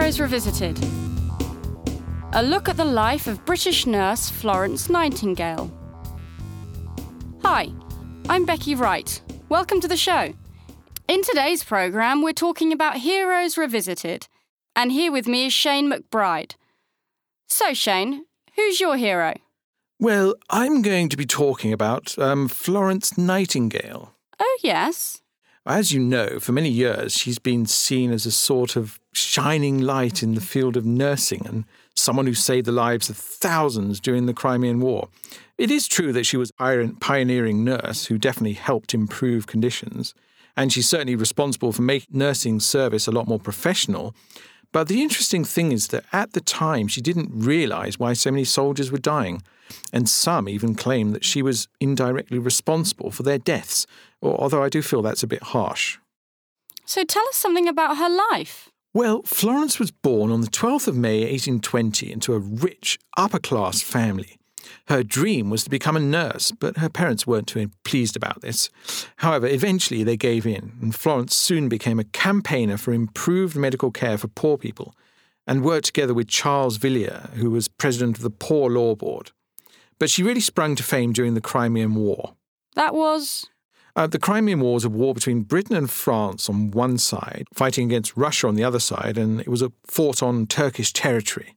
Heroes Revisited. A look at the life of British nurse Florence Nightingale. Hi, I'm Becky Wright. Welcome to the show. In today's programme, we're talking about Heroes Revisited, and here with me is Shane McBride. So, Shane, who's your hero? Well, I'm going to be talking about Florence Nightingale. Oh, yes. As you know, for many years she's been seen as a sort of shining light in the field of nursing and someone who saved the lives of thousands during the Crimean War. It is true that she was a pioneering nurse who definitely helped improve conditions, and she's certainly responsible for making nursing service a lot more professional. But the interesting thing is that at the time she didn't realise why so many soldiers were dying, and some even claim that she was indirectly responsible for their deaths, although I do feel that's a bit harsh. So tell us something about her life. Well, Florence was born on the 12th of May 1820 into a rich, upper-class family. Her dream was to become a nurse, but her parents weren't too pleased about this. However, eventually they gave in, and Florence soon became a campaigner for improved medical care for poor people, and worked together with Charles Villiers, who was president of the Poor Law Board. But she really sprung to fame during the Crimean War. That was? The Crimean War was a war between Britain and France on one side, fighting against Russia on the other side, and it was fought on Turkish territory.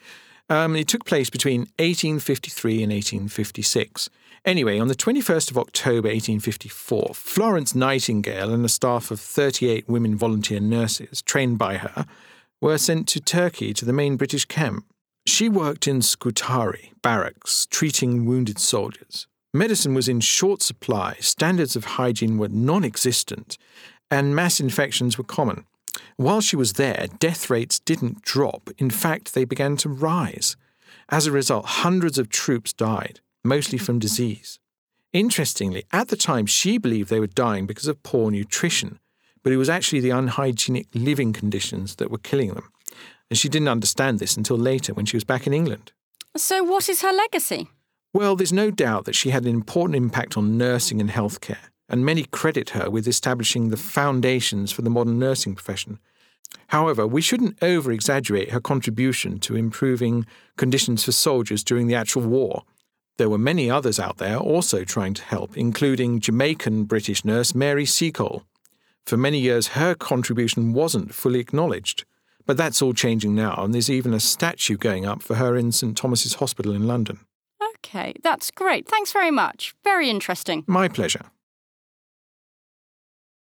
It took place between 1853 and 1856. Anyway, on the 21st of October 1854, Florence Nightingale and a staff of 38 women volunteer nurses, trained by her, were sent to Turkey to the main British camp. She worked in Scutari barracks, treating wounded soldiers. Medicine was in short supply, standards of hygiene were non-existent, and mass infections were common. While she was there, death rates didn't drop. In fact, they began to rise. As a result, hundreds of troops died, mostly from disease. Interestingly, at the time, she believed they were dying because of poor nutrition, but it was actually the unhygienic living conditions that were killing them. And she didn't understand this until later when she was back in England. So what is her legacy? Well, there's no doubt that she had an important impact on nursing and healthcare, and many credit her with establishing the foundations for the modern nursing profession. However, we shouldn't over-exaggerate her contribution to improving conditions for soldiers during the actual war. There were many others out there also trying to help, including Jamaican British nurse Mary Seacole. For many years, her contribution wasn't fully acknowledged. But that's all changing now, and there's even a statue going up for her in St Thomas's Hospital in London. OK, that's great. Thanks very much. Very interesting. My pleasure.